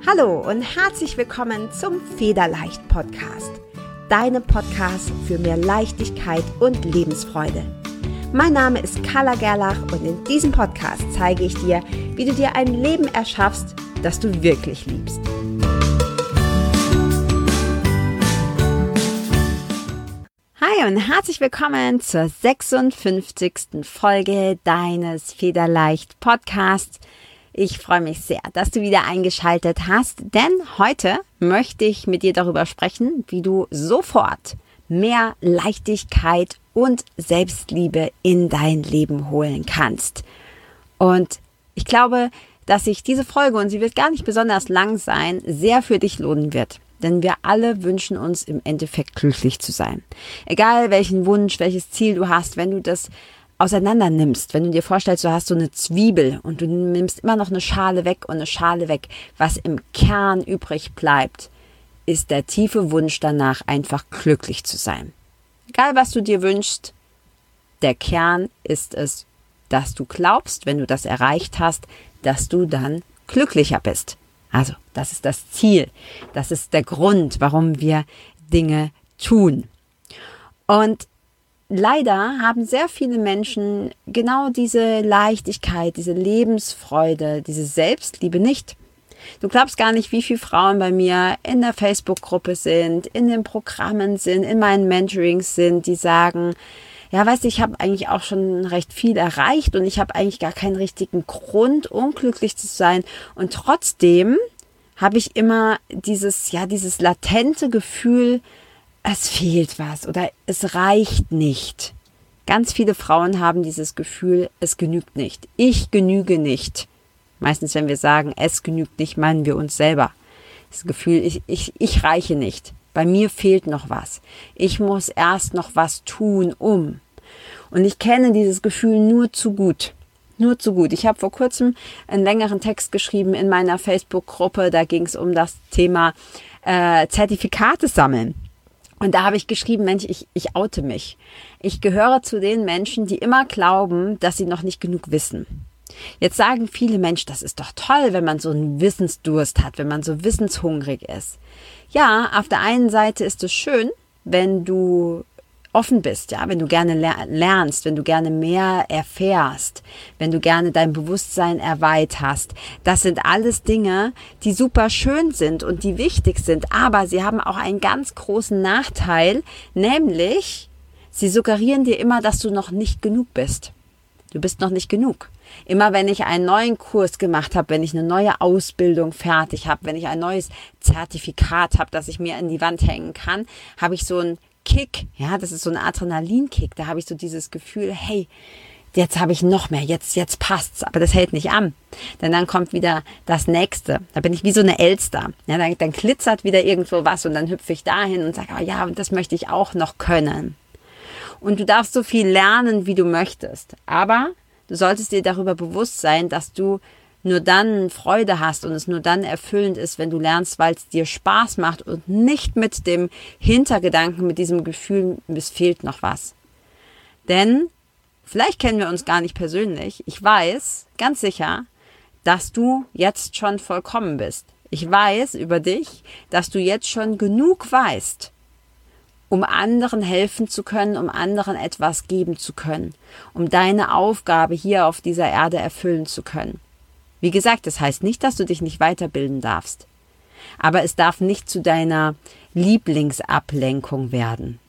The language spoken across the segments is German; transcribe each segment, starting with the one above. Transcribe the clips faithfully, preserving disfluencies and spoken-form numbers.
Hallo und herzlich willkommen zum Federleicht Podcast, deinem Podcast für mehr Leichtigkeit und Lebensfreude. Mein Name ist Carla Gerlach und in diesem Podcast zeige ich dir, wie du dir ein Leben erschaffst, das du wirklich liebst. Hi und herzlich willkommen zur sechsundfünfzigsten Folge deines Federleicht Podcasts. Ich freue mich sehr, dass du wieder eingeschaltet hast, denn heute möchte ich mit dir darüber sprechen, wie du sofort mehr Leichtigkeit und Selbstliebe in dein Leben holen kannst. Und ich glaube, dass sich diese Folge, und sie wird gar nicht besonders lang sein, sehr für dich lohnen wird. Denn wir alle wünschen uns im Endeffekt glücklich zu sein. Egal welchen Wunsch, welches Ziel du hast, wenn du das auseinander nimmst, wenn du dir vorstellst, du hast so eine Zwiebel und du nimmst immer noch eine Schale weg und eine Schale weg, was im Kern übrig bleibt, ist der tiefe Wunsch danach, einfach glücklich zu sein. Egal was du dir wünschst, der Kern ist es, dass du glaubst, wenn du das erreicht hast, dass du dann glücklicher bist. Also, das ist das Ziel. Das ist der Grund, warum wir Dinge tun. Und leider haben sehr viele Menschen genau diese Leichtigkeit, diese Lebensfreude, diese Selbstliebe nicht. Du glaubst gar nicht, wie viele Frauen bei mir in der Facebook-Gruppe sind, in den Programmen sind, in meinen Mentorings sind, die sagen, ja, weißt du, ich habe eigentlich auch schon recht viel erreicht und ich habe eigentlich gar keinen richtigen Grund, unglücklich zu sein. Und trotzdem habe ich immer dieses, ja, dieses latente Gefühl, es fehlt was oder es reicht nicht. Ganz viele Frauen haben dieses Gefühl, es genügt nicht. Ich genüge nicht. Meistens, wenn wir sagen, es genügt nicht, meinen wir uns selber. Das Gefühl, ich, ich, ich reiche nicht. Bei mir fehlt noch was. Ich muss erst noch was tun, um. Und ich kenne dieses Gefühl nur zu gut. Nur zu gut. Ich habe vor kurzem einen längeren Text geschrieben in meiner Facebook-Gruppe. Da ging es um das Thema äh, Zertifikate sammeln. Und da habe ich geschrieben, Mensch, ich, ich oute mich. Ich gehöre zu den Menschen, die immer glauben, dass sie noch nicht genug wissen. Jetzt sagen viele Menschen, das ist doch toll, wenn man so einen Wissensdurst hat, wenn man so wissenshungrig ist. Ja, auf der einen Seite ist es schön, wenn du offen bist, ja, wenn du gerne lernst, wenn du gerne mehr erfährst, wenn du gerne dein Bewusstsein erweiterst. Das sind alles Dinge, die super schön sind und die wichtig sind, aber sie haben auch einen ganz großen Nachteil, nämlich sie suggerieren dir immer, dass du noch nicht genug bist. Du bist noch nicht genug. Immer wenn ich einen neuen Kurs gemacht habe, wenn ich eine neue Ausbildung fertig habe, wenn ich ein neues Zertifikat habe, das ich mir an die Wand hängen kann, habe ich so einen Kick. Ja, das ist so ein Adrenalinkick. Da habe ich so dieses Gefühl, hey, jetzt habe ich noch mehr, jetzt, jetzt passt's. Aber das hält nicht an. Denn dann kommt wieder das Nächste. Da bin ich wie so eine Elster. Ja, dann, dann glitzert wieder irgendwo was und dann hüpfe ich dahin und sage, oh ja, das möchte ich auch noch können. Und du darfst so viel lernen, wie du möchtest. Aber du solltest dir darüber bewusst sein, dass du nur dann Freude hast und es nur dann erfüllend ist, wenn du lernst, weil es dir Spaß macht und nicht mit dem Hintergedanken, mit diesem Gefühl, es fehlt noch was. Denn vielleicht kennen wir uns gar nicht persönlich. Ich weiß ganz sicher, dass du jetzt schon vollkommen bist. Ich weiß über dich, dass du jetzt schon genug weißt, um anderen helfen zu können, um anderen etwas geben zu können, um deine Aufgabe hier auf dieser Erde erfüllen zu können. Wie gesagt, das heißt nicht, dass du dich nicht weiterbilden darfst, aber es darf nicht zu deiner Lieblingsablenkung werden.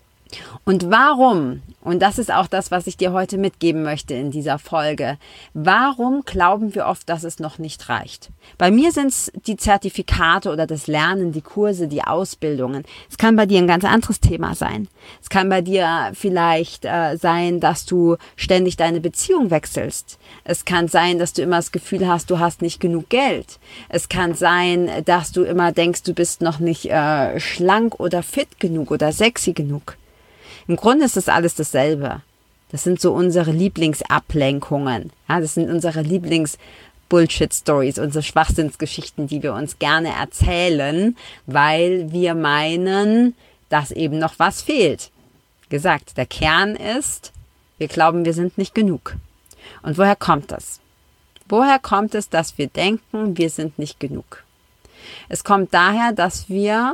Und warum, und das ist auch das, was ich dir heute mitgeben möchte in dieser Folge, warum glauben wir oft, dass es noch nicht reicht? Bei mir sind es die Zertifikate oder das Lernen, die Kurse, die Ausbildungen. Es kann bei dir ein ganz anderes Thema sein. Es kann bei dir vielleicht äh, sein, dass du ständig deine Beziehung wechselst. Es kann sein, dass du immer das Gefühl hast, du hast nicht genug Geld. Es kann sein, dass du immer denkst, du bist noch nicht äh, schlank oder fit genug oder sexy genug. Im Grunde ist das alles dasselbe. Das sind so unsere Lieblingsablenkungen. Ja, das sind unsere Lieblings-Bullshit-Stories, unsere Schwachsinnsgeschichten, die wir uns gerne erzählen, weil wir meinen, dass eben noch was fehlt. Gesagt, der Kern ist, wir glauben, wir sind nicht genug. Und woher kommt das? Woher kommt es, dass wir denken, wir sind nicht genug? Es kommt daher, dass wir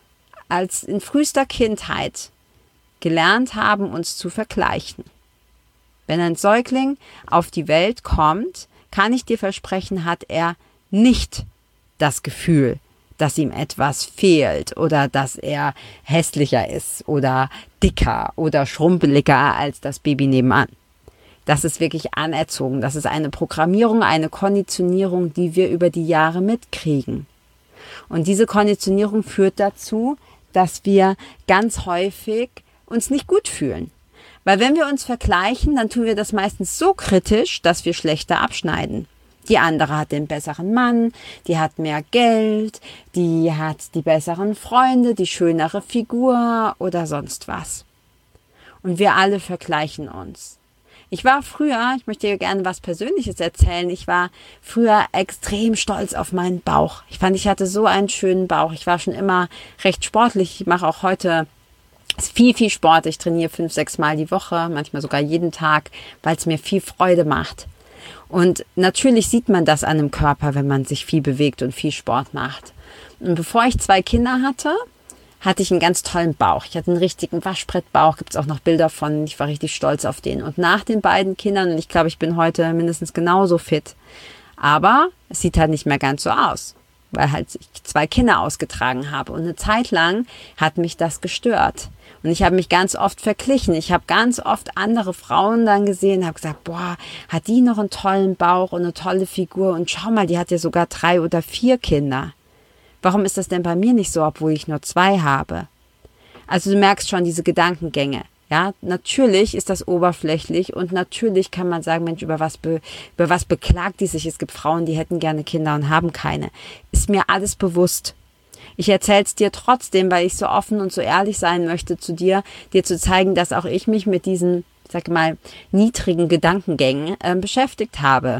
als in frühester Kindheit gelernt haben, uns zu vergleichen. Wenn ein Säugling auf die Welt kommt, kann ich dir versprechen, hat er nicht das Gefühl, dass ihm etwas fehlt oder dass er hässlicher ist oder dicker oder schrumpeliger als das Baby nebenan. Das ist wirklich anerzogen. Das ist eine Programmierung, eine Konditionierung, die wir über die Jahre mitkriegen. Und diese Konditionierung führt dazu, dass wir ganz häufig uns nicht gut fühlen. Weil wenn wir uns vergleichen, dann tun wir das meistens so kritisch, dass wir schlechter abschneiden. Die andere hat den besseren Mann, die hat mehr Geld, die hat die besseren Freunde, die schönere Figur oder sonst was. Und wir alle vergleichen uns. Ich war früher, ich möchte dir gerne was Persönliches erzählen, ich war früher extrem stolz auf meinen Bauch. Ich fand, ich hatte so einen schönen Bauch. Ich war schon immer recht sportlich. Ich mache auch heute viel, viel Sport. Ich trainiere fünf, sechs Mal die Woche, manchmal sogar jeden Tag, weil es mir viel Freude macht. Und natürlich sieht man das an dem Körper, wenn man sich viel bewegt und viel Sport macht. Und bevor ich zwei Kinder hatte, hatte ich einen ganz tollen Bauch. Ich hatte einen richtigen Waschbrettbauch, gibt es auch noch Bilder von. Ich war richtig stolz auf den. Und nach den beiden Kindern, und ich glaube, ich bin heute mindestens genauso fit, aber es sieht halt nicht mehr ganz so aus, weil halt ich zwei Kinder ausgetragen habe. Und eine Zeit lang hat mich das gestört. Und ich habe mich ganz oft verglichen. Ich habe ganz oft andere Frauen dann gesehen, habe gesagt, boah, hat die noch einen tollen Bauch und eine tolle Figur. Und schau mal, die hat ja sogar drei oder vier Kinder. Warum ist das denn bei mir nicht so, obwohl ich nur zwei habe? Also du merkst schon diese Gedankengänge. Ja, natürlich ist das oberflächlich und natürlich kann man sagen, Mensch, über was, be, über was beklagt die sich? Es gibt Frauen, die hätten gerne Kinder und haben keine. Ist mir alles bewusst. Ich erzähle es dir trotzdem, weil ich so offen und so ehrlich sein möchte zu dir, dir zu zeigen, dass auch ich mich mit diesen, sag mal, niedrigen Gedankengängen äh, beschäftigt habe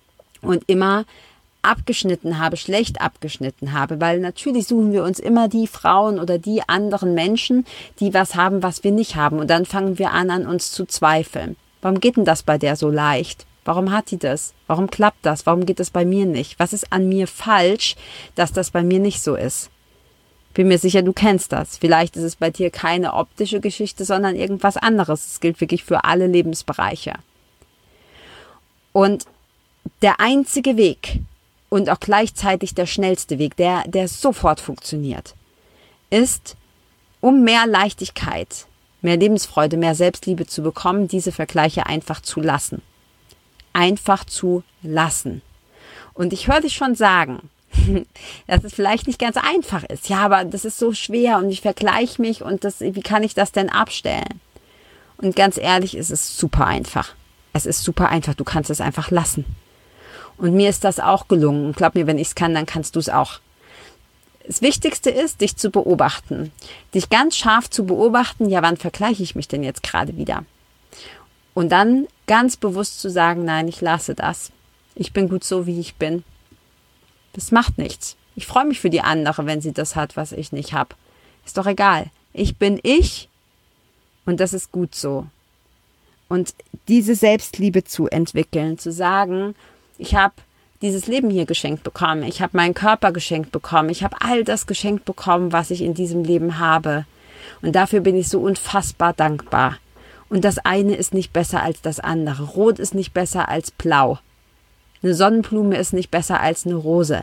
und immer abgeschnitten habe, schlecht abgeschnitten habe, weil natürlich suchen wir uns immer die Frauen oder die anderen Menschen, die was haben, was wir nicht haben. Und dann fangen wir an, an uns zu zweifeln. Warum geht denn das bei der so leicht? Warum hat die das? Warum klappt das? Warum geht das bei mir nicht? Was ist an mir falsch, dass das bei mir nicht so ist? Bin mir sicher, du kennst das. Vielleicht ist es bei dir keine optische Geschichte, sondern irgendwas anderes. Es gilt wirklich für alle Lebensbereiche. Und der einzige Weg und auch gleichzeitig der schnellste Weg, der, der sofort funktioniert, ist, um mehr Leichtigkeit, mehr Lebensfreude, mehr Selbstliebe zu bekommen, diese Vergleiche einfach zu lassen. Einfach zu lassen. Und ich höre dich schon sagen, dass es vielleicht nicht ganz einfach ist. Ja, aber das ist so schwer und ich vergleiche mich und das, wie kann ich das denn abstellen? Und ganz ehrlich, es ist super einfach. Es ist super einfach. Du kannst es einfach lassen. Und mir ist das auch gelungen. Und glaub mir, wenn ich es kann, dann kannst du es auch. Das Wichtigste ist, dich zu beobachten. Dich ganz scharf zu beobachten, ja, wann vergleiche ich mich denn jetzt gerade wieder? Und dann ganz bewusst zu sagen, nein, ich lasse das. Ich bin gut so, wie ich bin. Das macht nichts. Ich freue mich für die andere, wenn sie das hat, was ich nicht habe. Ist doch egal. Ich bin ich und das ist gut so. Und diese Selbstliebe zu entwickeln, zu sagen, ich habe dieses Leben hier geschenkt bekommen, ich habe meinen Körper geschenkt bekommen, ich habe all das geschenkt bekommen, was ich in diesem Leben habe. Und dafür bin ich so unfassbar dankbar. Und das eine ist nicht besser als das andere. Rot ist nicht besser als blau. Eine Sonnenblume ist nicht besser als eine Rose.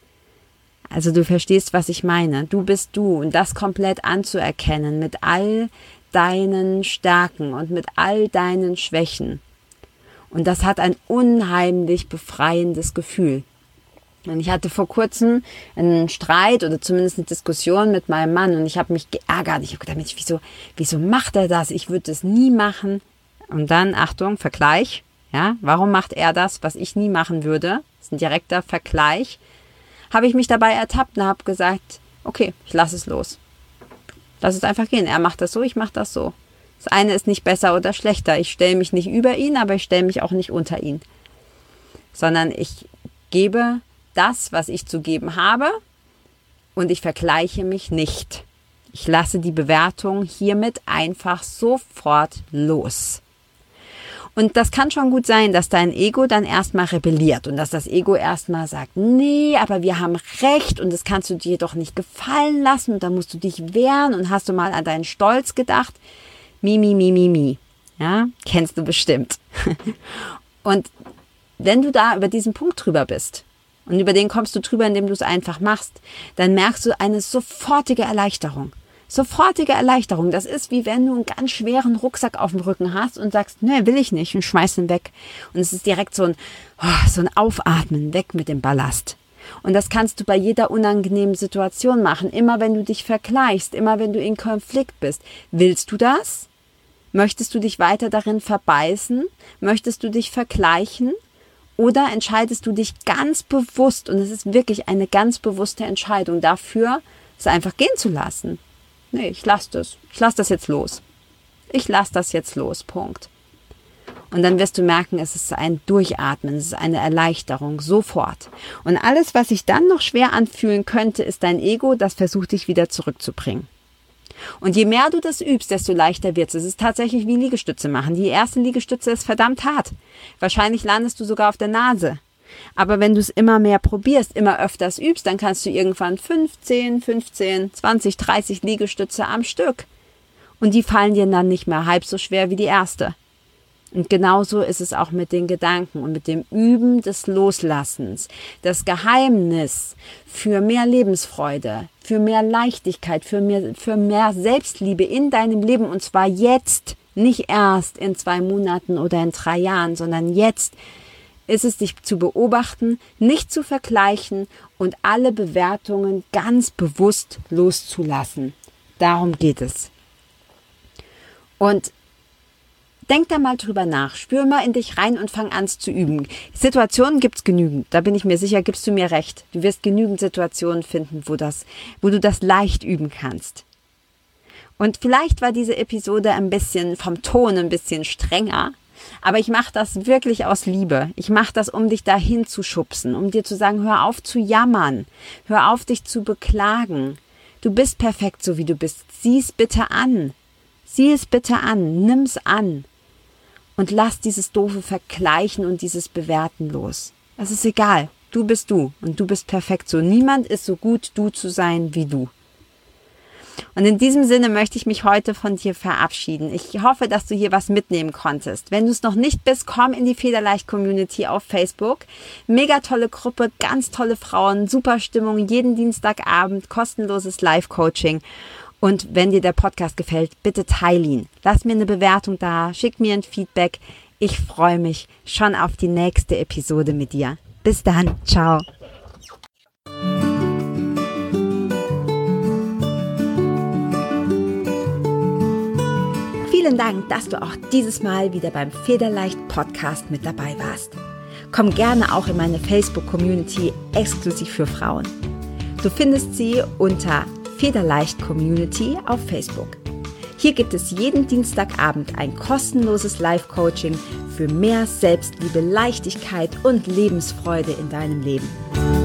Also du verstehst, was ich meine. Du bist du und das komplett anzuerkennen mit all deinen Stärken und mit all deinen Schwächen. Und das hat ein unheimlich befreiendes Gefühl. Und ich hatte vor kurzem einen Streit oder zumindest eine Diskussion mit meinem Mann und ich habe mich geärgert. Ich habe gedacht, Mensch, wieso, wieso macht er das? Ich würde das nie machen. Und dann, Achtung, Vergleich. Ja, warum macht er das, was ich nie machen würde? Das ist ein direkter Vergleich. Habe ich mich dabei ertappt und habe gesagt, okay, ich lasse es los. Lass es einfach gehen. Er macht das so, ich mache das so. Das eine ist nicht besser oder schlechter. Ich stelle mich nicht über ihn, aber ich stelle mich auch nicht unter ihn. Sondern ich gebe das, was ich zu geben habe und ich vergleiche mich nicht. Ich lasse die Bewertung hiermit einfach sofort los. Und das kann schon gut sein, dass dein Ego dann erstmal rebelliert und dass das Ego erstmal sagt, nee, aber wir haben Recht und das kannst du dir doch nicht gefallen lassen und da musst du dich wehren und hast du mal an deinen Stolz gedacht? Mi, mi, mi, mi, mi. Ja, kennst du bestimmt. Und wenn du da über diesen Punkt drüber bist und über den kommst du drüber, indem du es einfach machst, dann merkst du eine sofortige Erleichterung. Sofortige Erleichterung. Das ist wie wenn du einen ganz schweren Rucksack auf dem Rücken hast und sagst, nee, will ich nicht und schmeißt ihn weg. Und es ist direkt so ein, oh, so ein Aufatmen, weg mit dem Ballast. Und das kannst du bei jeder unangenehmen Situation machen. Immer wenn du dich vergleichst, immer wenn du in Konflikt bist. Willst du das? Möchtest du dich weiter darin verbeißen? Möchtest du dich vergleichen? Oder entscheidest du dich ganz bewusst, und es ist wirklich eine ganz bewusste Entscheidung dafür, es einfach gehen zu lassen? Nee, ich lasse das. Ich lasse das jetzt los. Ich lasse das jetzt los. Punkt. Und dann wirst du merken, es ist ein Durchatmen, es ist eine Erleichterung, sofort. Und alles, was sich dann noch schwer anfühlen könnte, ist dein Ego, das versucht, dich wieder zurückzubringen. Und je mehr du das übst, desto leichter wird es. Es ist tatsächlich wie Liegestütze machen. Die erste Liegestütze ist verdammt hart. Wahrscheinlich landest du sogar auf der Nase. Aber wenn du es immer mehr probierst, immer öfters übst, dann kannst du irgendwann fünfzehn, fünfzehn, zwanzig, dreißig Liegestütze am Stück. Und die fallen dir dann nicht mehr halb so schwer wie die erste. Und genauso ist es auch mit den Gedanken und mit dem Üben des Loslassens. Das Geheimnis für mehr Lebensfreude, für mehr Leichtigkeit, für mehr, für mehr Selbstliebe in deinem Leben. Und zwar jetzt, nicht erst in zwei Monaten oder in drei Jahren, sondern jetzt ist es, dich zu beobachten, nicht zu vergleichen und alle Bewertungen ganz bewusst loszulassen. Darum geht es. Und denk da mal drüber nach, spür mal in dich rein und fang an zu üben. Situationen gibt's genügend, da bin ich mir sicher, gibst du mir recht. Du wirst genügend Situationen finden, wo das, wo du das leicht üben kannst. Und vielleicht war diese Episode ein bisschen vom Ton ein bisschen strenger, aber ich mache das wirklich aus Liebe. Ich mache das, um dich dahin zu schubsen, um dir zu sagen, hör auf zu jammern, hör auf dich zu beklagen. Du bist perfekt, so wie du bist. Sieh es bitte an. Sieh es bitte an, nimm's an. Und lass dieses doofe Vergleichen und dieses Bewerten los. Es ist egal. Du bist du und du bist perfekt so. Niemand ist so gut, du zu sein wie du. Und in diesem Sinne möchte ich mich heute von dir verabschieden. Ich hoffe, dass du hier was mitnehmen konntest. Wenn du es noch nicht bist, komm in die Federleicht-Community auf Facebook. Mega tolle Gruppe, ganz tolle Frauen, super Stimmung, jeden Dienstagabend, kostenloses Live-Coaching. Und wenn dir der Podcast gefällt, bitte teile ihn. Lass mir eine Bewertung da, schick mir ein Feedback. Ich freue mich schon auf die nächste Episode mit dir. Bis dann, ciao. Vielen Dank, dass du auch dieses Mal wieder beim Federleicht Podcast mit dabei warst. Komm gerne auch in meine Facebook-Community exklusiv für Frauen. Du findest sie unter Federleicht Community auf Facebook. Hier gibt es jeden Dienstagabend ein kostenloses Live-Coaching für mehr Selbstliebe, Leichtigkeit und Lebensfreude in deinem Leben.